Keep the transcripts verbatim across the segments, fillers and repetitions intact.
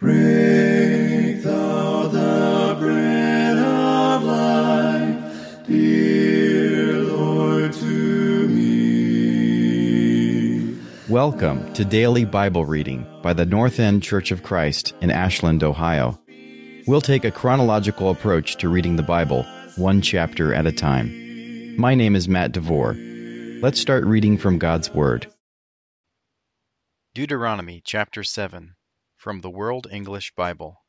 Break thou the bread of life, dear Lord, to me. Welcome to Daily Bible Reading by the North End Church of Christ in Ashland, Ohio. We'll take a chronological approach to reading the Bible, one chapter at a time. My name is Matt DeVore. Let's start reading from God's Word. Deuteronomy chapter seven, from the World English Bible.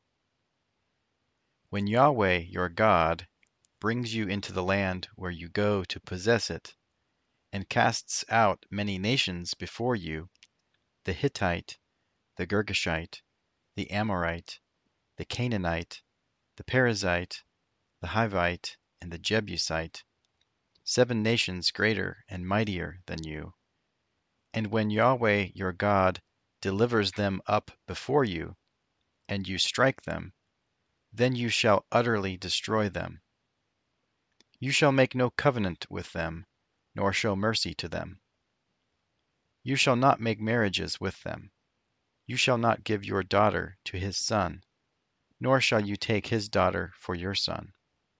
When Yahweh your God brings you into the land where you go to possess it, and casts out many nations before you, the Hittite, the Girgashite, the Amorite, the Canaanite, the Perizzite, the Hivite, and the Jebusite, seven nations greater and mightier than you. And when Yahweh your God delivers them up before you, and you strike them, then you shall utterly destroy them. You shall make no covenant with them, nor show mercy to them. You shall not make marriages with them. You shall not give your daughter to his son, nor shall you take his daughter for your son.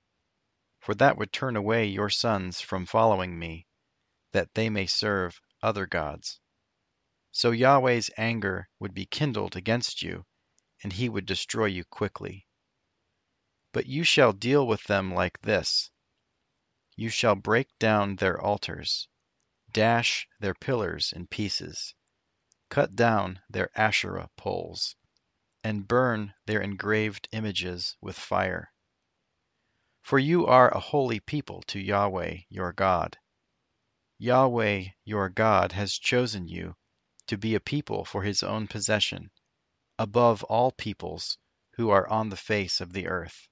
For that would turn away your sons from following me, that they may serve other gods. So Yahweh's anger would be kindled against you, and he would destroy you quickly. But you shall deal with them like this. You shall break down their altars, dash their pillars in pieces, cut down their Asherah poles, and burn their engraved images with fire. For you are a holy people to Yahweh your God. Yahweh your God has chosen you to be a people for his own possession, above all peoples who are on the face of the earth.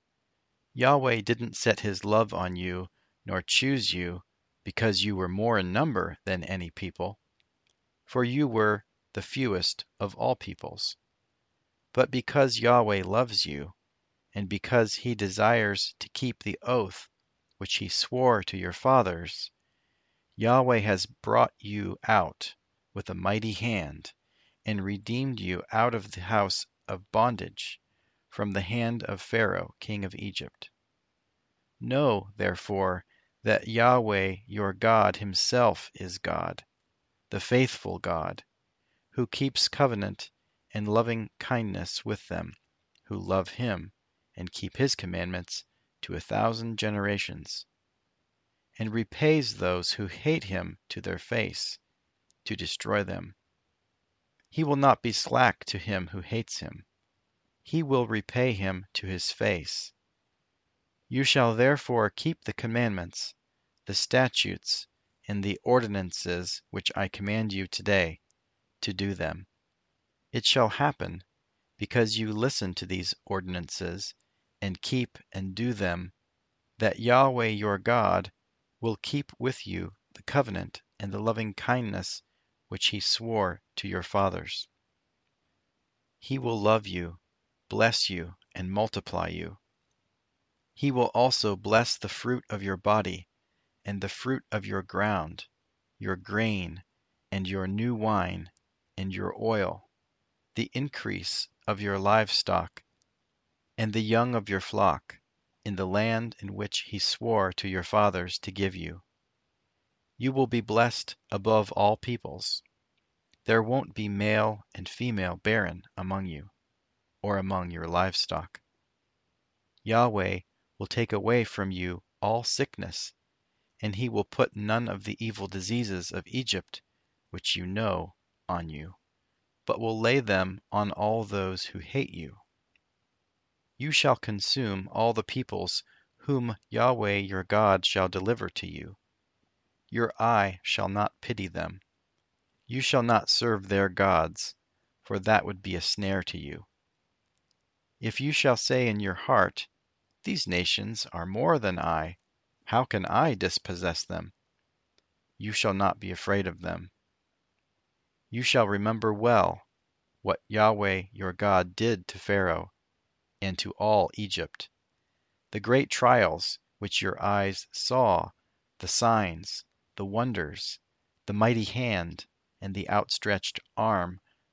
Yahweh didn't set his love on you, nor choose you, because you were more in number than any people, for you were the fewest of all peoples. But because Yahweh loves you, and because he desires to keep the oath which he swore to your fathers, Yahweh has brought you out with a mighty hand, and redeemed you out of the house of bondage, from the hand of Pharaoh king of Egypt. Know, therefore, that Yahweh your God himself is God, the faithful God, who keeps covenant and loving kindness with them who love him and keep his commandments to a thousand generations, and repays those who hate him to their face, to destroy them. He will not be slack to him who hates him. He will repay him to his face. You shall therefore keep the commandments, the statutes, and the ordinances which I command you today, to do them. It shall happen, because you listen to these ordinances, and keep and do them, that Yahweh your God will keep with you the covenant and the loving kindness which he swore to your fathers. He will love you, bless you, and multiply you. He will also bless the fruit of your body, and the fruit of your ground, your grain, and your new wine, and your oil, the increase of your livestock, and the young of your flock, in the land in which he swore to your fathers to give you. You will be blessed above all peoples. There won't be male and female barren among you, or among your livestock. Yahweh will take away from you all sickness, and he will put none of the evil diseases of Egypt, which you know, on you, but will lay them on all those who hate you. You shall consume all the peoples whom Yahweh your God shall deliver to you. Your eye shall not pity them. You shall not serve their gods, for that would be a snare to you. If you shall say in your heart, these nations are more than I, how can I dispossess them? You shall not be afraid of them. You shall remember well what Yahweh your God did to Pharaoh and to all Egypt, the great trials which your eyes saw, the signs, the wonders, the mighty hand, and the outstretched arm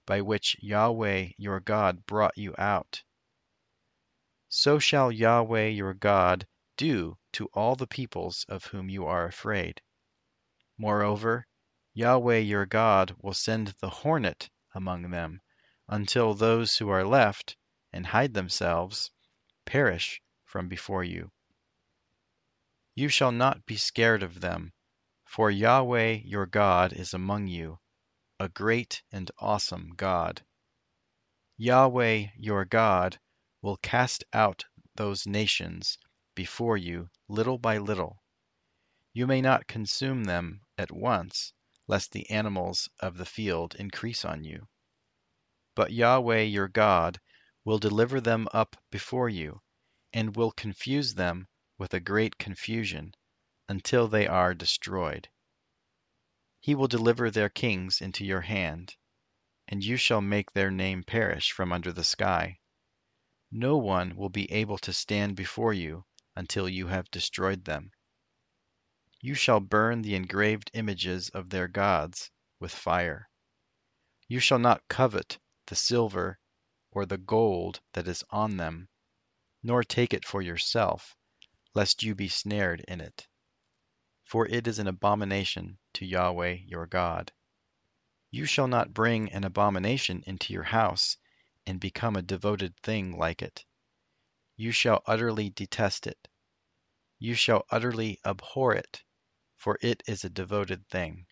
by which Yahweh your God brought you out. So shall Yahweh your God do to all the peoples of whom you are afraid. Moreover, Yahweh your God will send the hornet among them, until those who are left and hide themselves perish from before you. You shall not be scared of them, for Yahweh your God is among you, a great and awesome God. Yahweh your God will cast out those nations before you little by little. You may not consume them at once, lest the animals of the field increase on you. But Yahweh your God will deliver them up before you, and will confuse them with a great confusion, until they are destroyed. He will deliver their kings into your hand, and you shall make their name perish from under the sky. No one will be able to stand before you until you have destroyed them. You shall burn the engraved images of their gods with fire. You shall not covet the silver or the gold that is on them, nor take it for yourself, lest you be snared in it. For it is an abomination to Yahweh your God. You shall not bring an abomination into your house, and become a devoted thing like it. You shall utterly detest it. You shall utterly abhor it, for it is a devoted thing.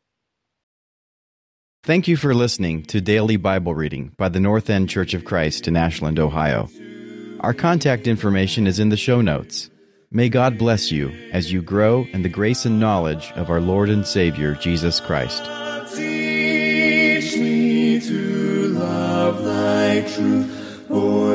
Thank you for listening to Daily Bible Reading by the North End Church of Christ in Ashland, Ohio. Our contact information is in the show notes. May God bless you as you grow in the grace and knowledge of our Lord and Savior, Jesus Christ. Teach me to love thy truth, for